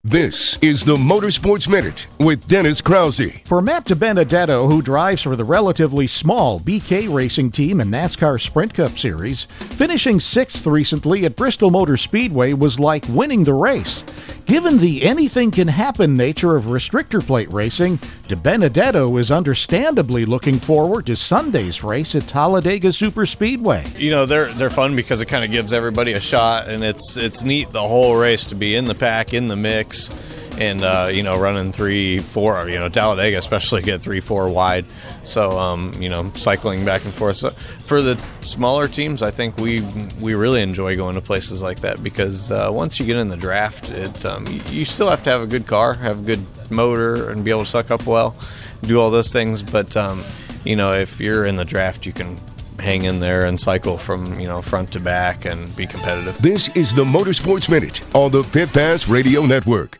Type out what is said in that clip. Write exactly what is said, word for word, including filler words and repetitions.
This is the Motorsports Minute with Dennis Krause. For Matt DiBenedetto, who drives for the relatively small B K Racing team in NASCAR Sprint Cup Series, finishing sixth recently at Bristol Motor Speedway was like winning the race. Given the anything-can-happen nature of restrictor plate racing, DiBenedetto is understandably looking forward to Sunday's race at Talladega Superspeedway. You know, they're they're fun because it kind of gives everybody a shot, and it's it's neat the whole race to be in the pack, in the mix, and uh, you know, running three, four. You know, Talladega especially get three, four wide. So um, you know, cycling back and forth. So for the smaller teams, I think we we really enjoy going to places like that because uh, once you get in the draft, it um, you, you still have to have a good car, have a good motor, and be able to suck up well, do all those things. But um, you know, if you're in the draft, you can hang in there and cycle from, you know, front to back and be competitive. This is the Motorsports Minute on the Pit Pass Radio Network.